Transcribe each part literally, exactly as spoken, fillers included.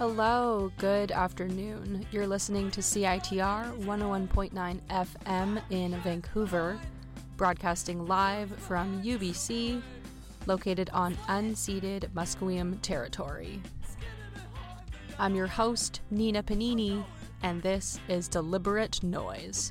Hello, good afternoon. You're listening to C I T R one oh one point nine F M in Vancouver, broadcasting live from U B C, located on unceded Musqueam territory. I'm your host, Nina Panini, and this is Deliberate Noise.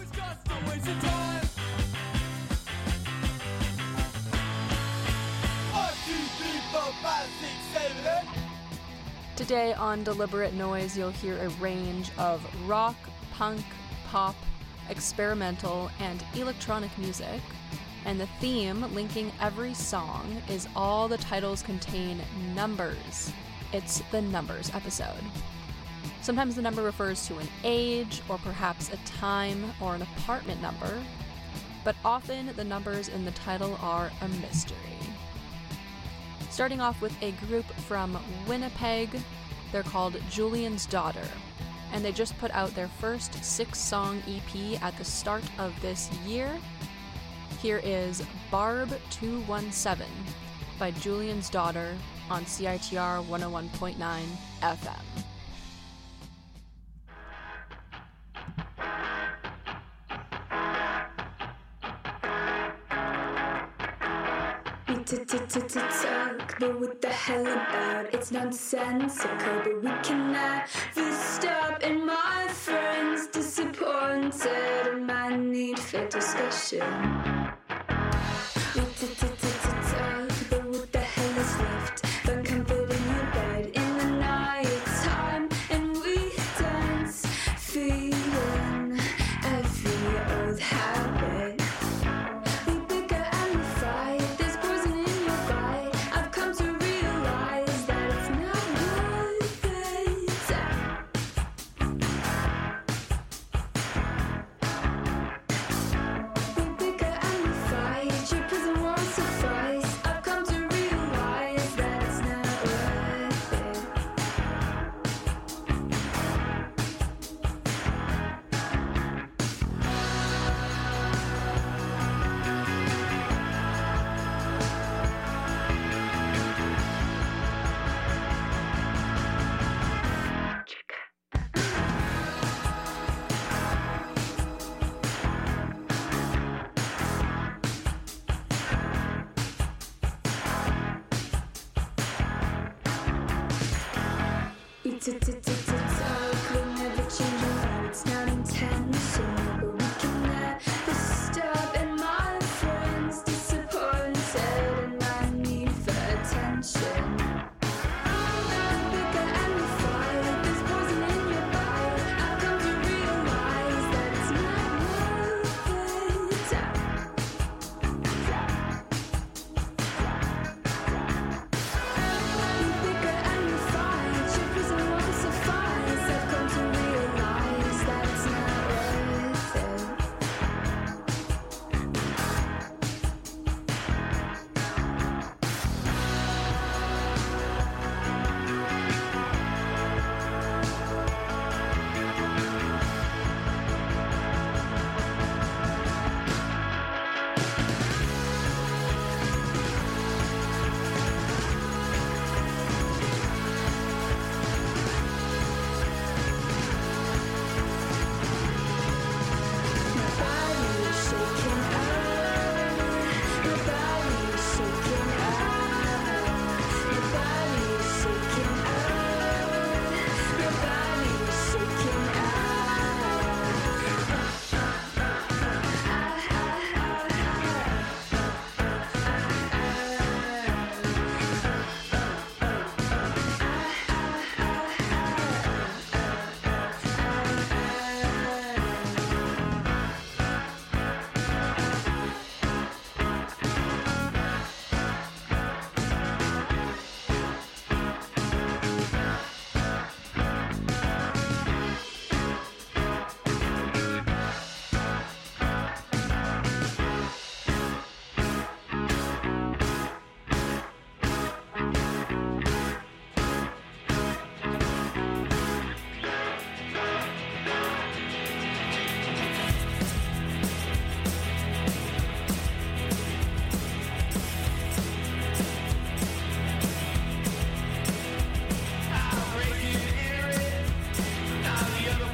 Today on Deliberate Noise, you'll hear a range of rock, punk, pop, experimental, and electronic music, and the theme linking every song is all the titles contain numbers. It's the numbers episode. Sometimes the number refers to an age, or perhaps a time or an apartment number, but often the numbers in the title are a mystery. Starting off with a group from Winnipeg, they're called Julian's Daughter, and they just put out their first six-song E P at the start of this year. Here is Barb two one seven by Julian's Daughter on C I T R one oh one point nine F M. Talk, but what the hell about? It's nonsensical, but we can never stop. And my friends disappointed in my need for discussion. We talk, but what the hell is left? Find comfort in your bed in the night time, and we dance, feeling every old habit.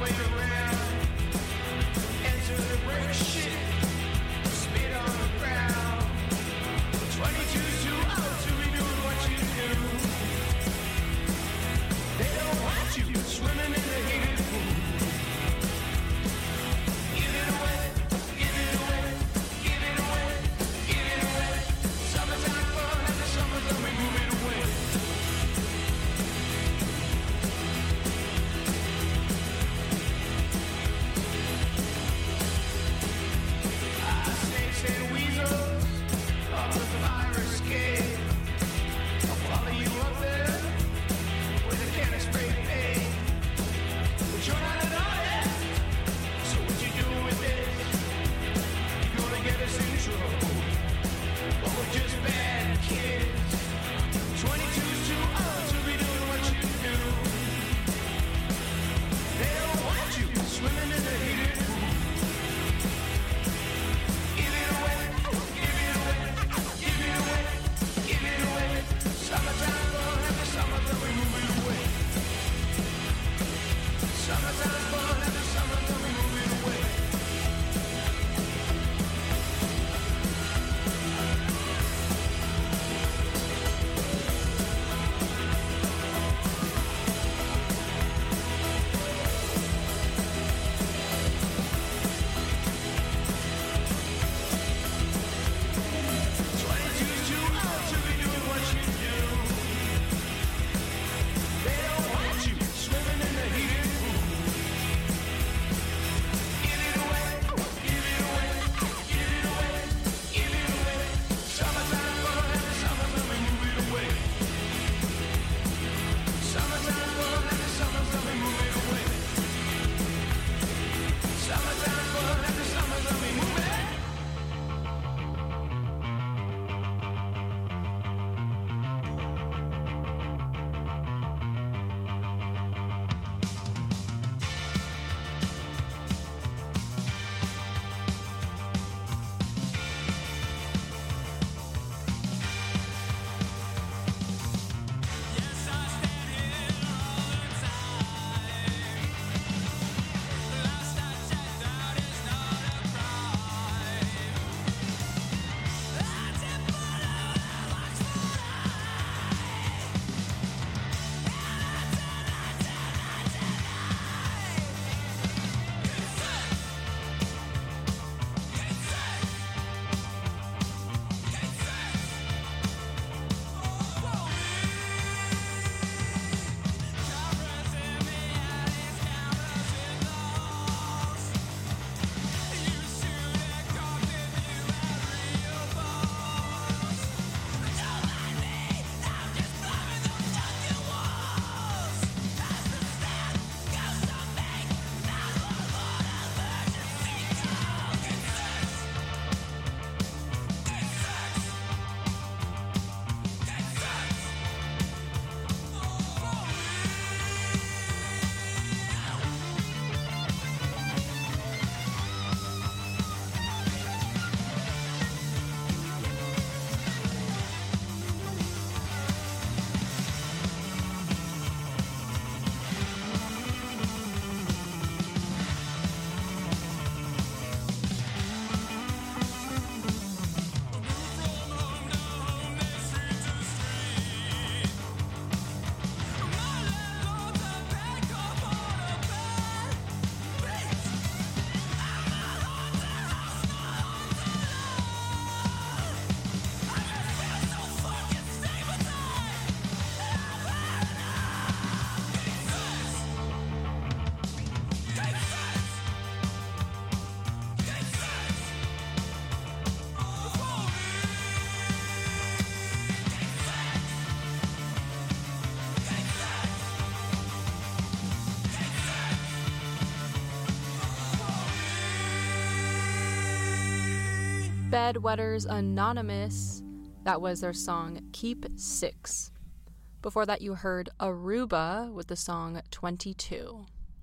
Bedwetters Anonymous. That was their song Keep Six. Before that, you heard Aruba with the song twenty-two.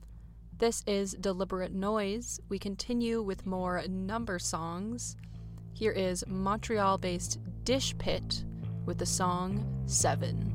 This is Deliberate Noise. We continue with more number songs. Here is Montreal-based Dish Pit with the song Seven.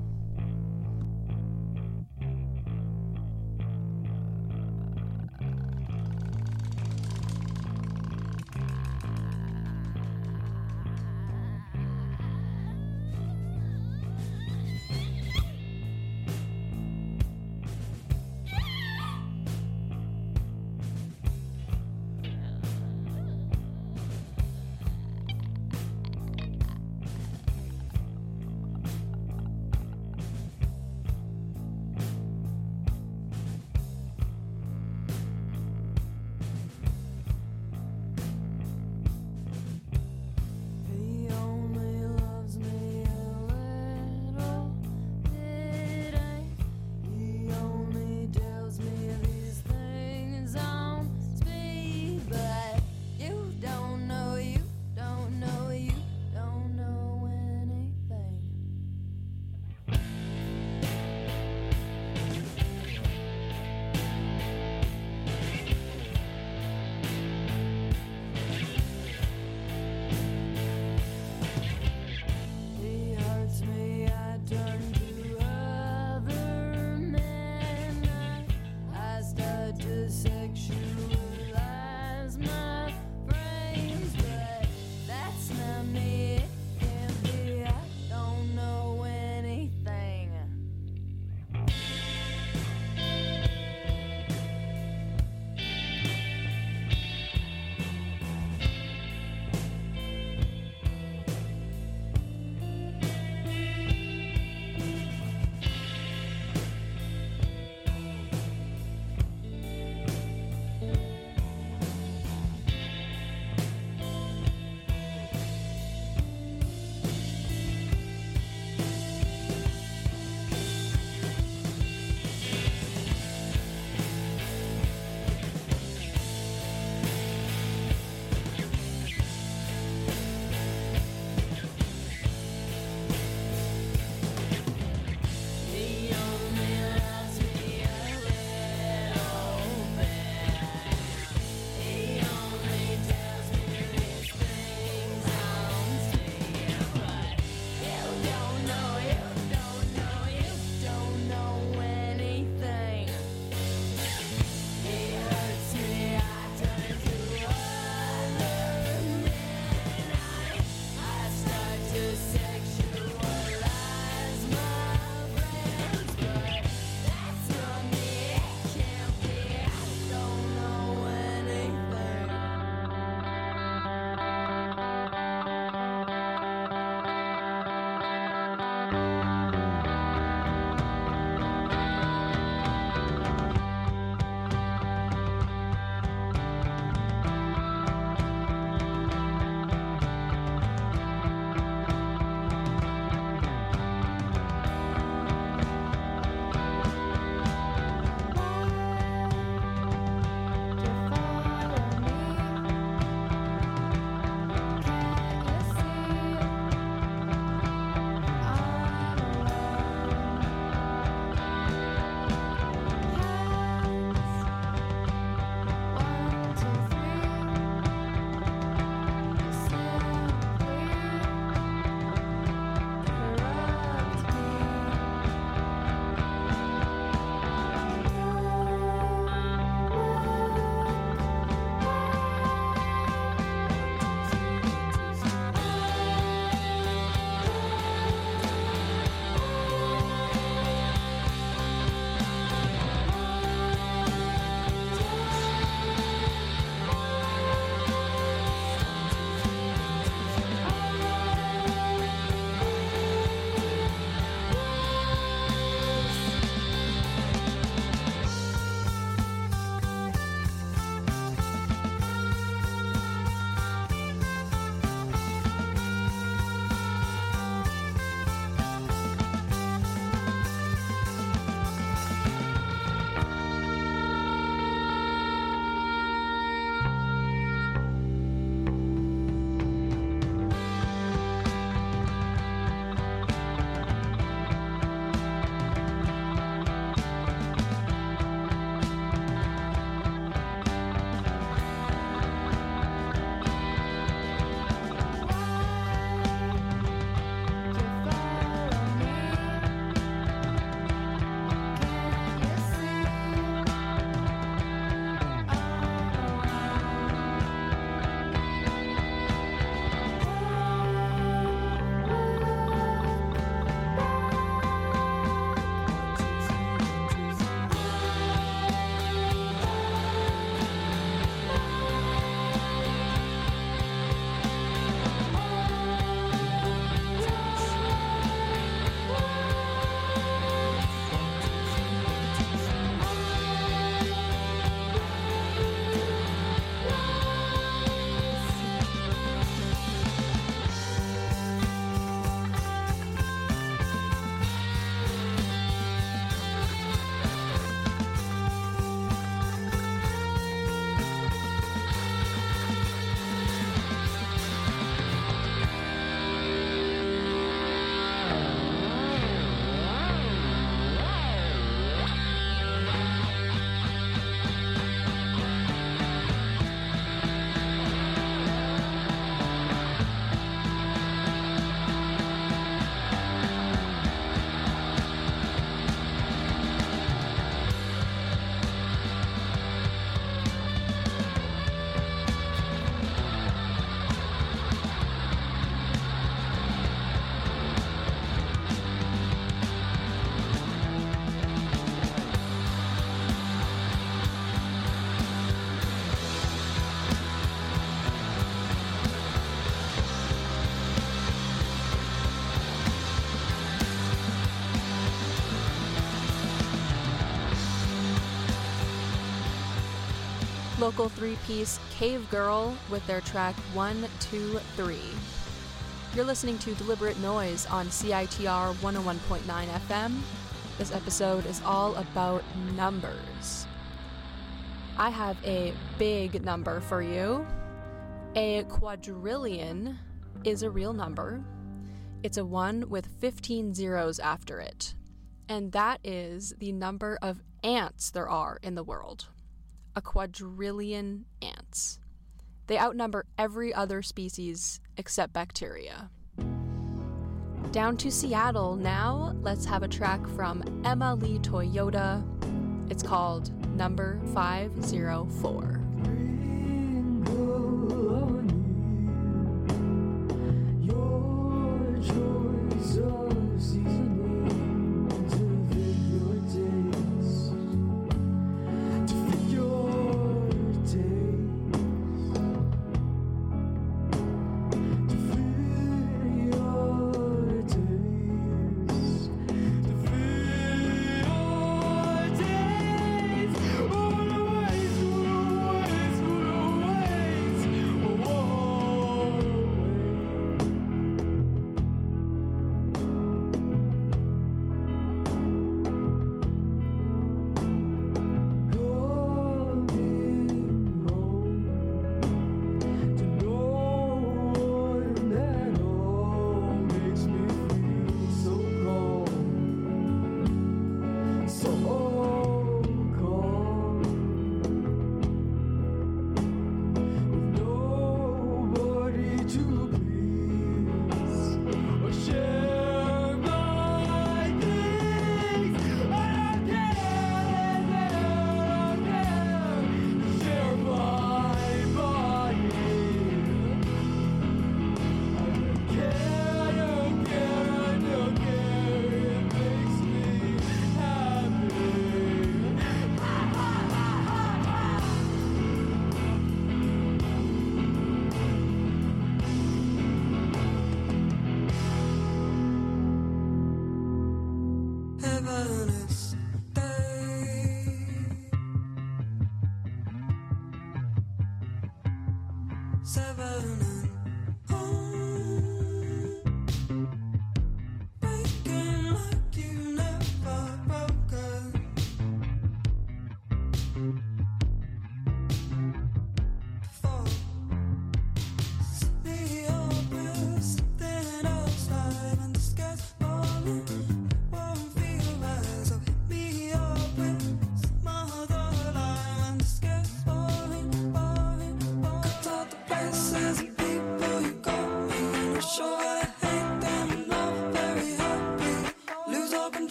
local three-piece Cave Girl with their track one two three. You're listening to Deliberate Noise on C I T R one oh one point nine F M. This episode is all about numbers. I have a big number for you. A quadrillion is a real number. It's a one with fifteen zeros after it. And that is the number of ants there are in the world. A quadrillion ants. They outnumber every other species except bacteria. Down to Seattle now, let's have a track from Emma Lee Toyota. It's called Number five oh four.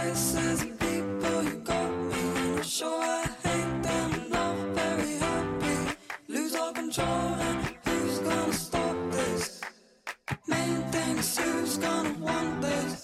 faces of people, you got me. And I'm sure I hate them, I'm not very happy. Lose all control, and who's gonna stop this? Main thing is who's gonna want this?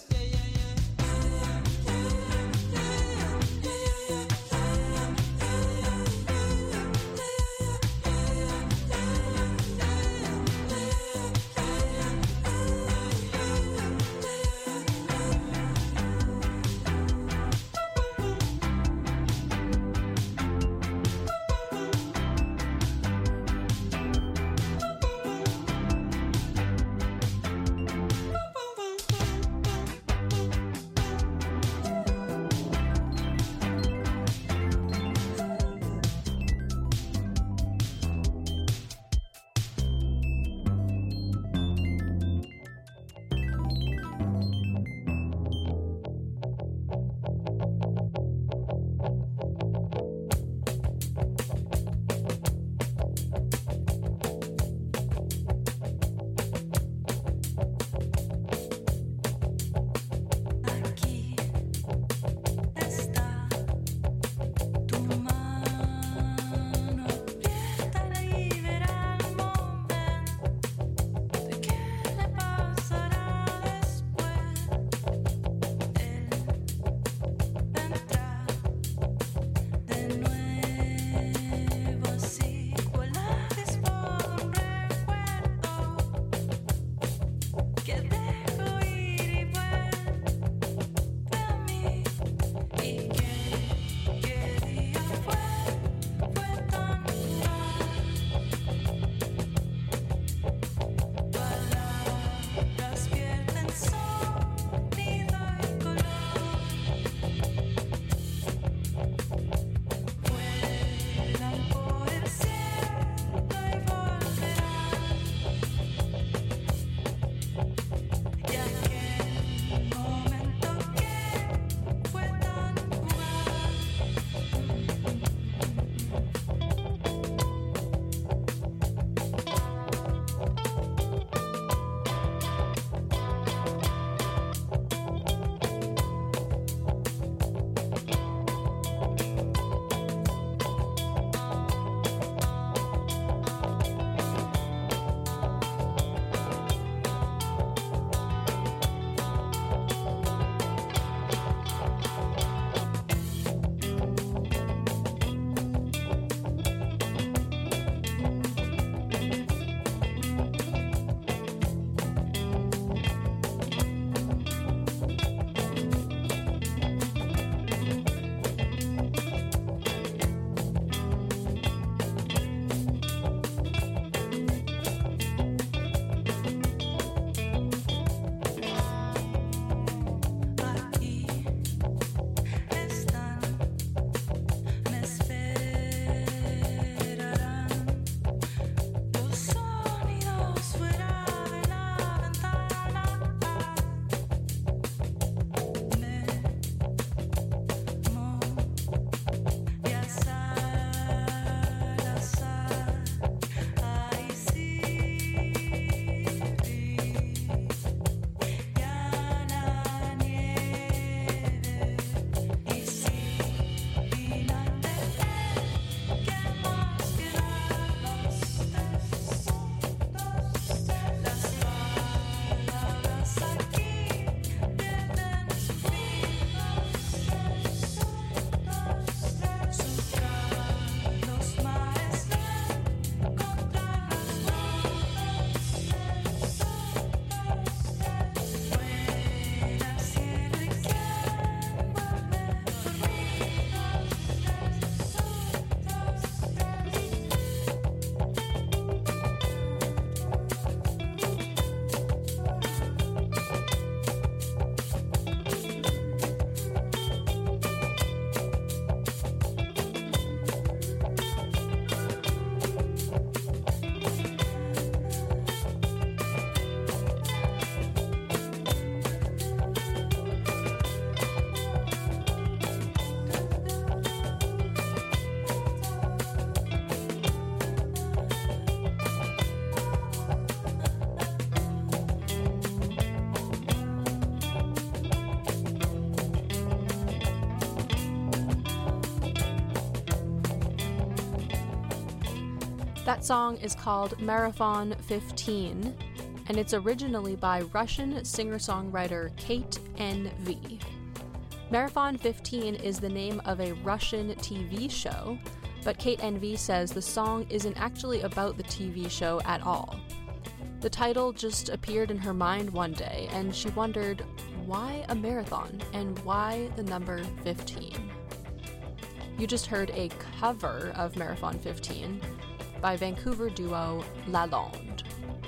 That song is called Marathon fifteen, and it's originally by Russian singer-songwriter Kate N V. Marathon fifteen is the name of a Russian T V show, but Kate N V says the song isn't actually about the T V show at all. The title just appeared in her mind one day, and she wondered, why a marathon, and why the number fifteen? You just heard a cover of Marathon fifteen by Vancouver duo Lalonde.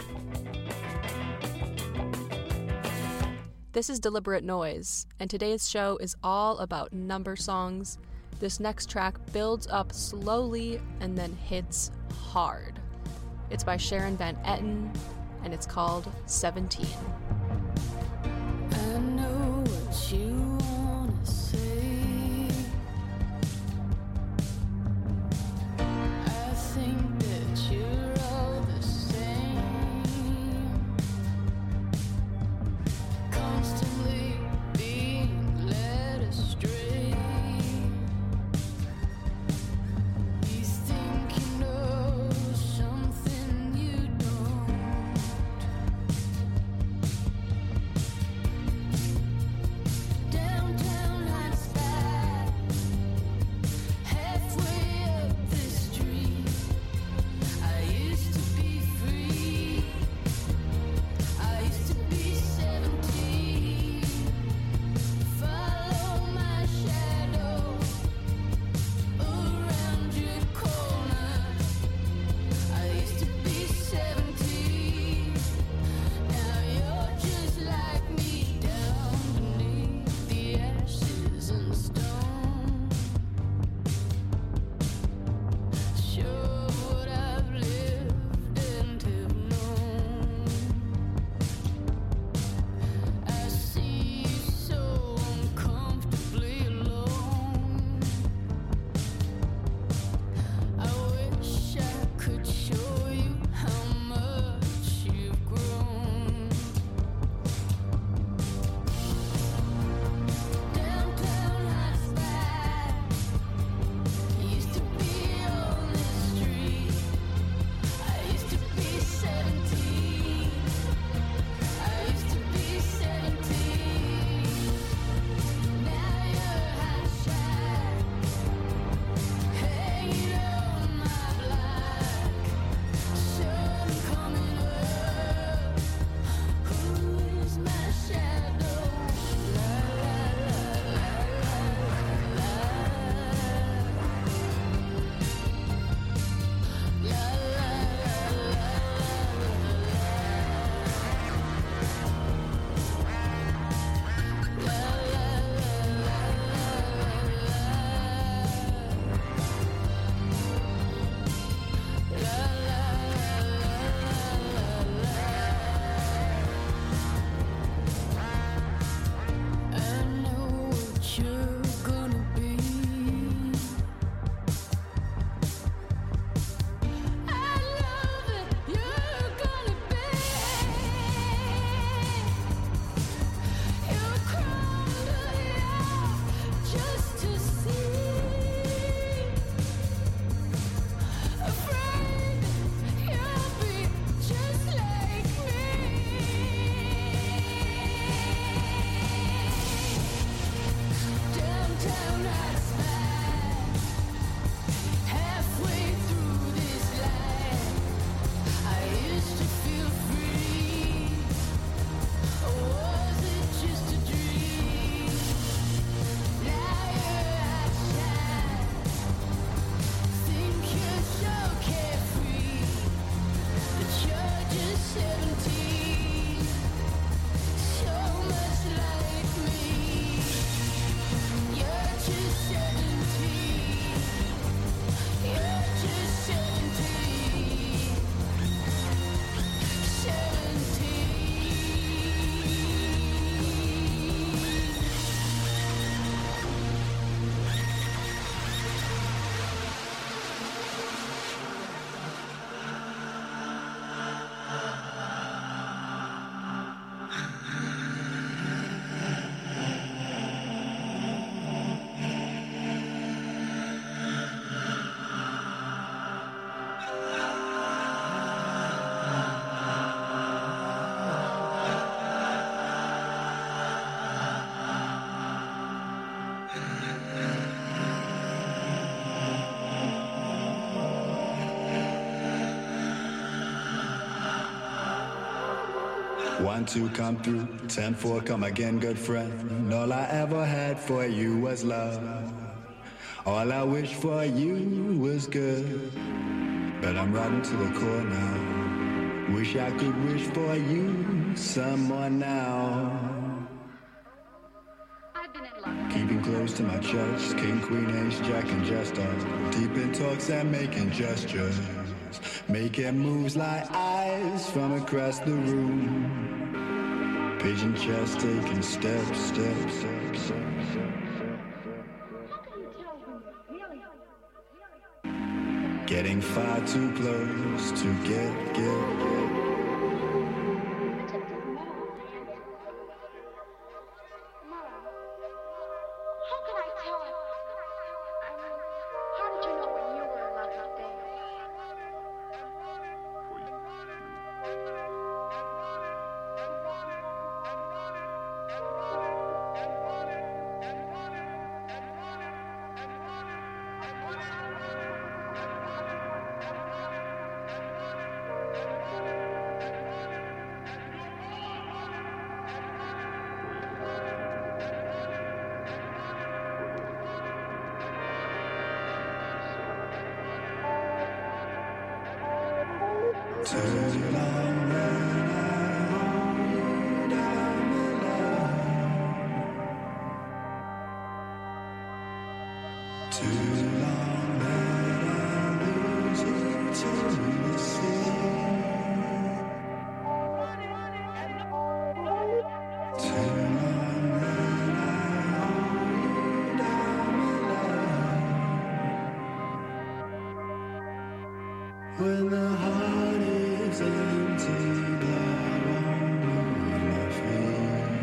This is Deliberate Noise, and today's show is all about number songs. This next track builds up slowly and then hits hard. It's by Sharon Van Etten, and it's called seventeen. I know what you wanna say. I think that you're all the same, constantly being led astray. You think you know something you don't. Downtown Heinsberg, halfway up the street. I used to be free. I used to be seventeen. One, two, come through. Ten, four, come again, good friend. All I ever had for you was love. All I wish for you was good. But I'm riding to the core now. Wish I could wish for you some more now. Keeping close to my chest, king, queen, ace, jack, and jester. Deep in talks and making gestures. Making moves like eyes from across the room. Pigeon chest taking steps, steps, steps, steps. Getting far too close to get, get, get. Too long that I hold you down below. Too long that I lose you to the sea. Too long that I hold you down below. When the heart is empty, blood won't move my feet.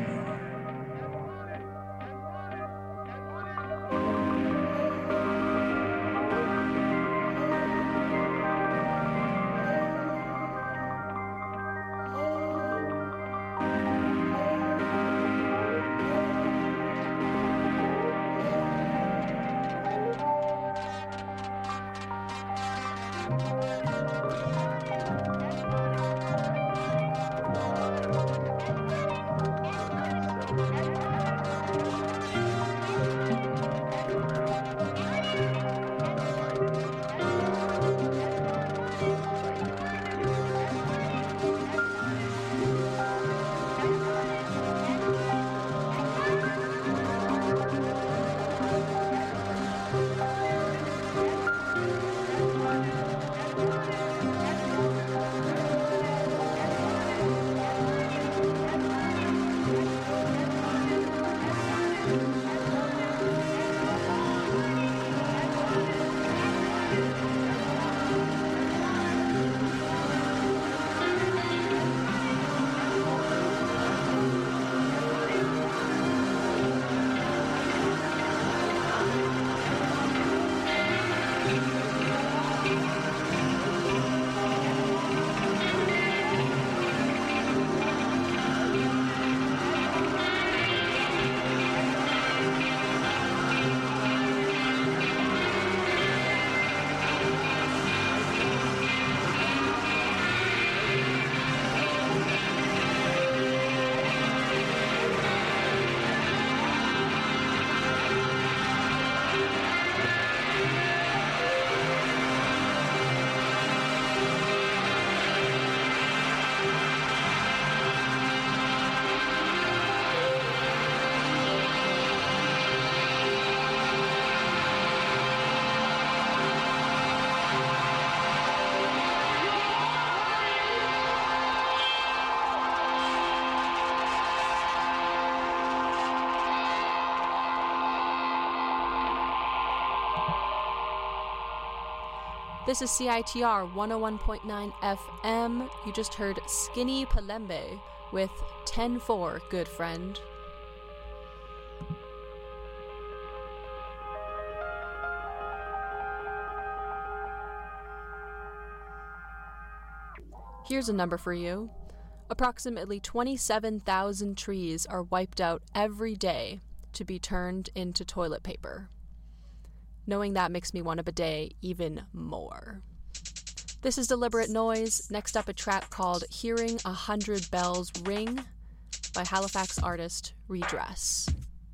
This is C I T R one oh one point nine F M. You just heard Skinny Palembe with ten four, good friend. Here's a number for you. Approximately twenty-seven thousand trees are wiped out every day to be turned into toilet paper. Knowing that makes me want a bidet even more. This is Deliberate Noise. Next up, a track called Hearing a Hundred Bells Ring by Halifax artist Redress.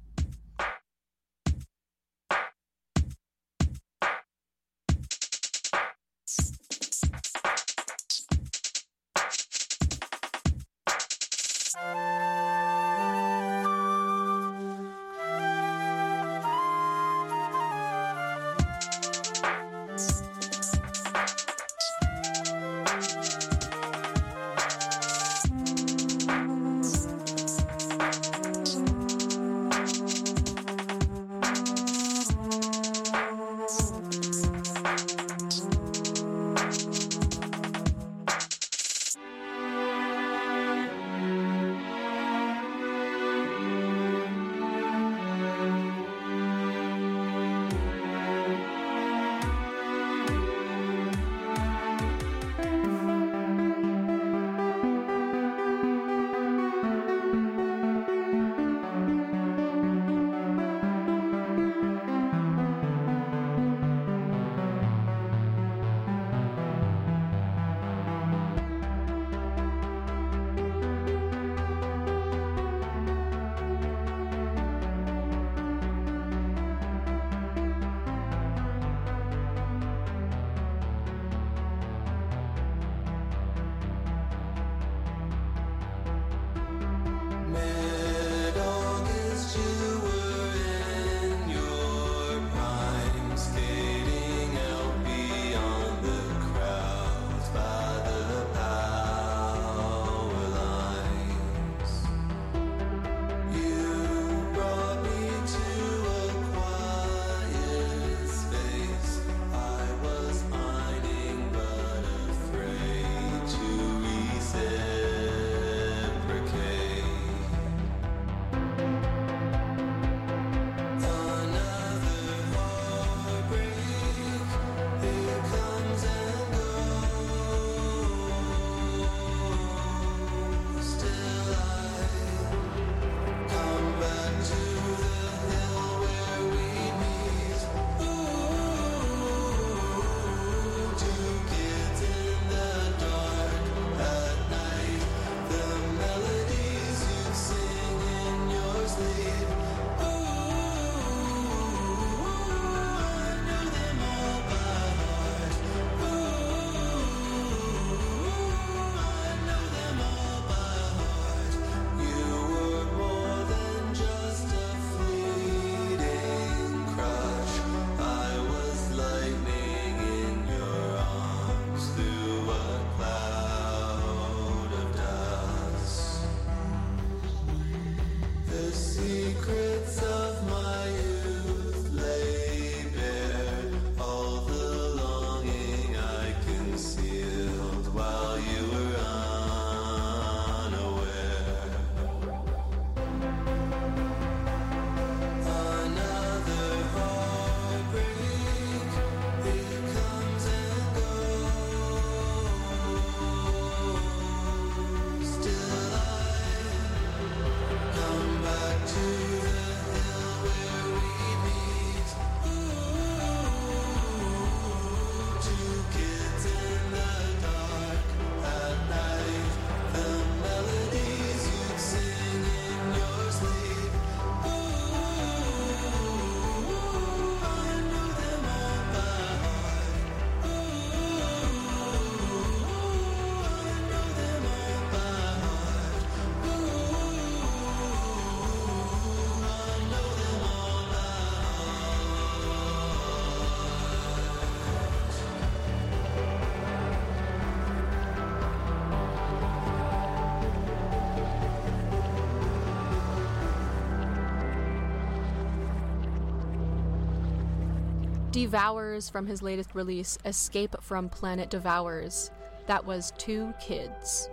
Devours from his latest release, Escape from Planet Devours. That was Two Kids.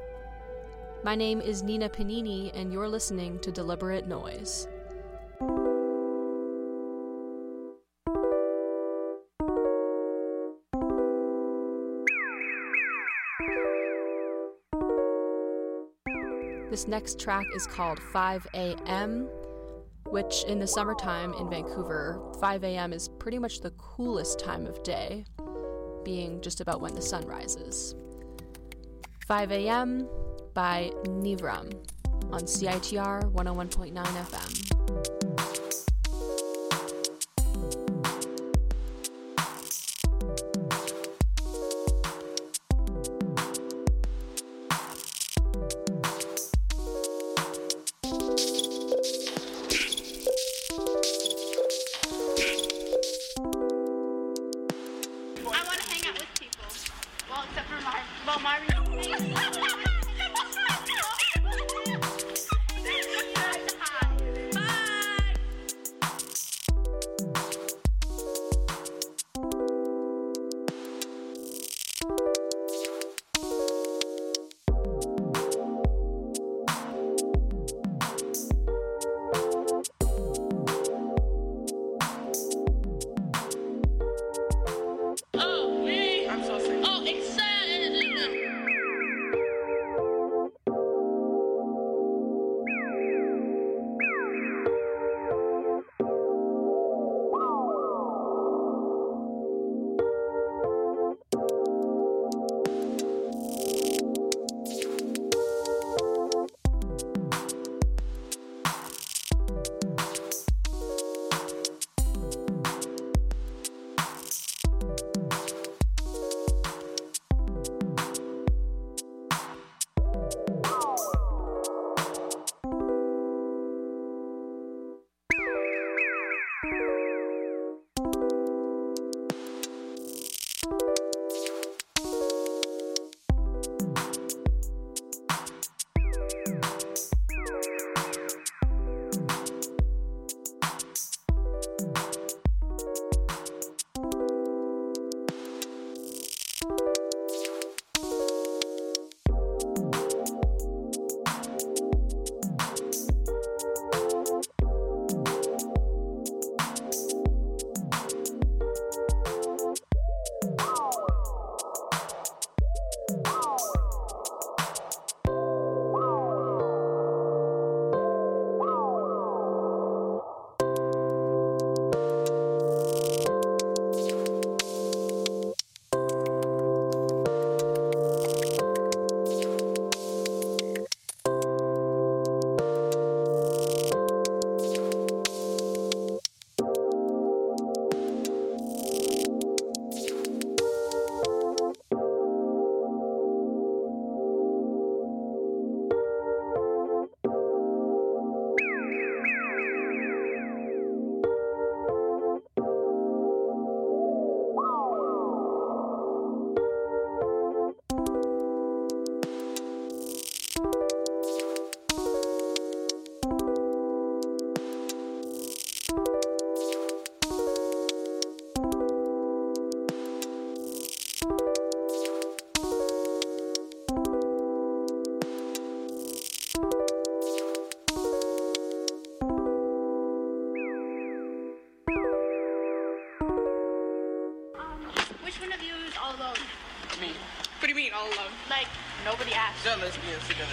My name is Nina Panini, and you're listening to Deliberate Noise. This next track is called five a.m., which in the summertime in Vancouver, five a.m. is pretty much the coolest time of day. being just about when the sun rises. five a.m. by Nivram on C I T R one oh one point nine F M. all alone. Like, nobody asked. They're lesbians together.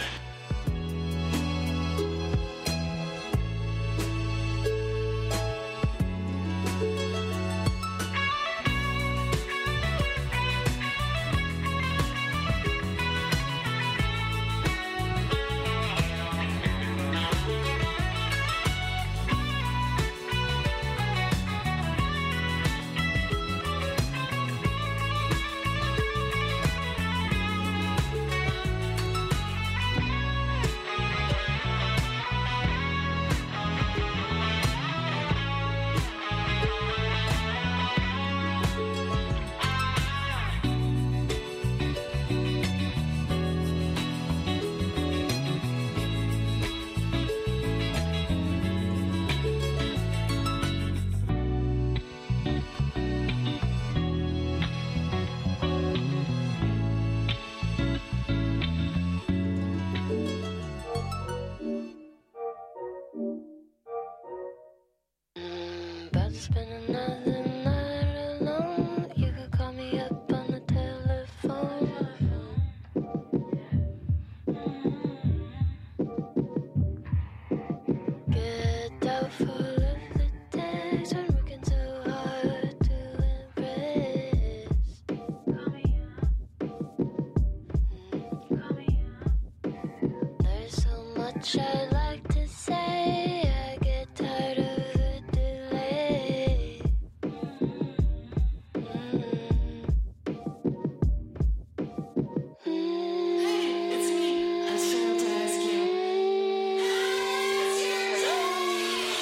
Spend another night alone. You could call me up on the telephone. Get doubtful of the days when working so hard to impress.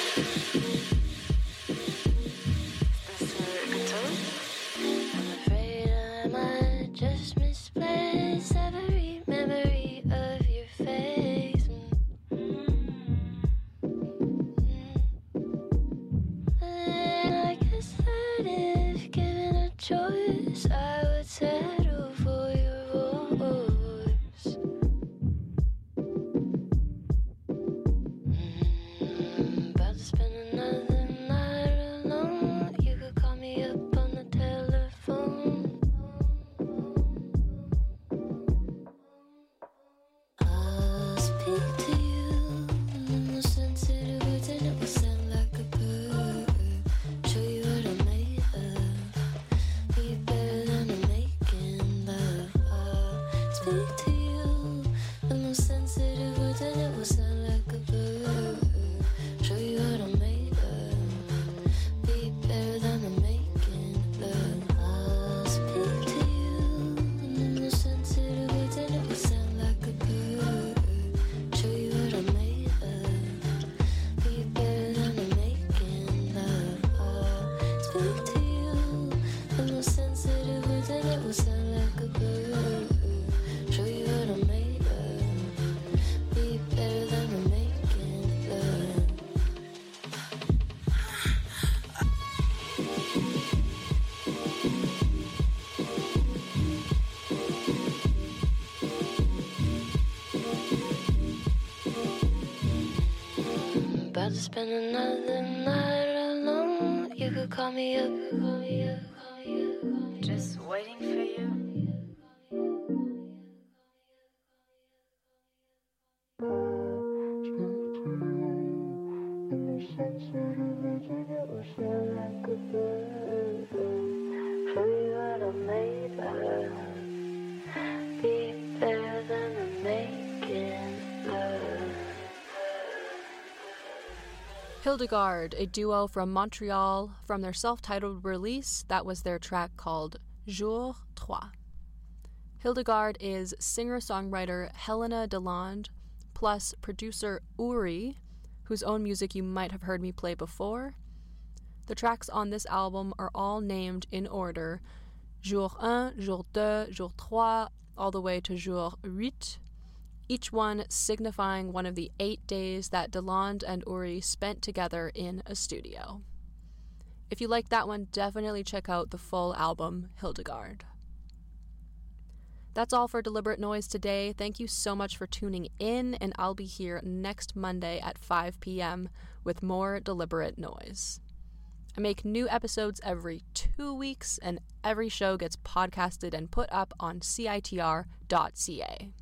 About to spend another night alone. You could call me up, call me up, call me up, call me up. Just waiting for you. Hildegard, a duo from Montreal, from their self-titled release, that was their track called Jour trois. Hildegard is singer-songwriter Helena Deland, plus producer Uri, whose own music you might have heard me play before. The tracks on this album are all named in order, Jour un, Jour deux, Jour trois, all the way to Jour huit, each one signifying one of the eight days that Deland and Uri spent together in a studio. If you like that one, definitely check out the full album, Hildegard. That's all for Deliberate Noise today. Thank you so much for tuning in, and I'll be here next Monday at five p.m. with more Deliberate Noise. I make new episodes every two weeks, and every show gets podcasted and put up on C I T R dot C A.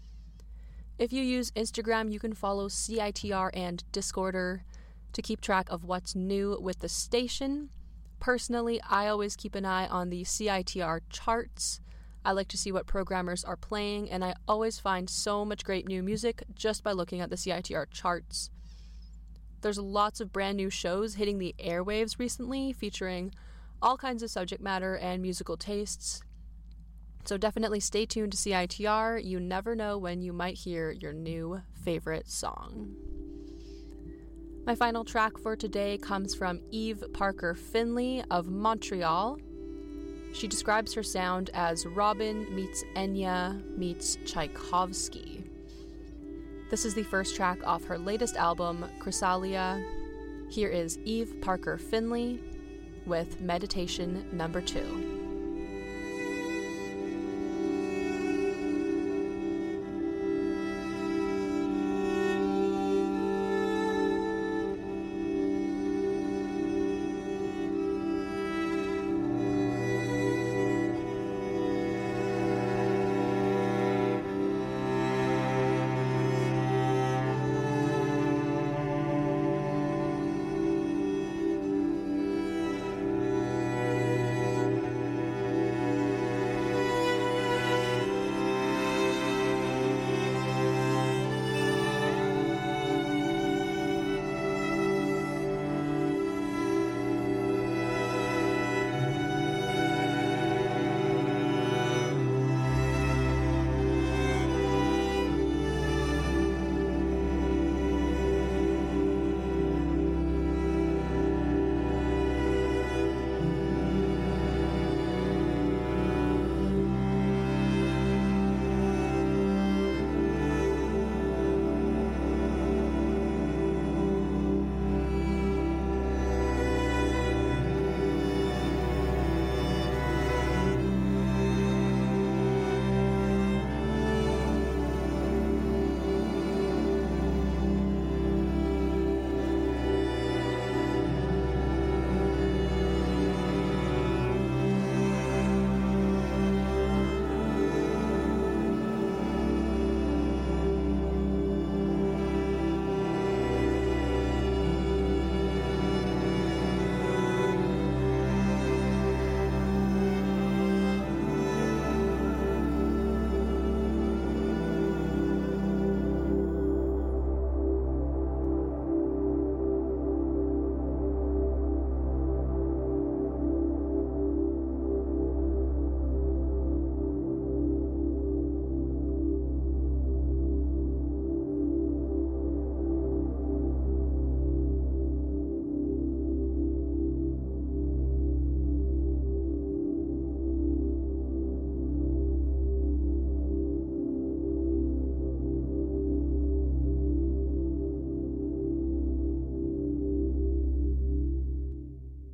If you use Instagram, you can follow C I T R and Discorder to keep track of what's new with the station. Personally, I always keep an eye on the C I T R charts. I like to see what programmers are playing, and I always find so much great new music just by looking at the C I T R charts. There's lots of brand new shows hitting the airwaves recently, featuring all kinds of subject matter and musical tastes. So definitely stay tuned to C I T R. You never know when you might hear your new favorite song. My final track for today comes from Eve Parker Finley of Montreal. She describes her sound as Robin meets Enya meets Tchaikovsky. This is the first track off her latest album, Chrysalia. Here is Eve Parker Finley with Meditation Number Two.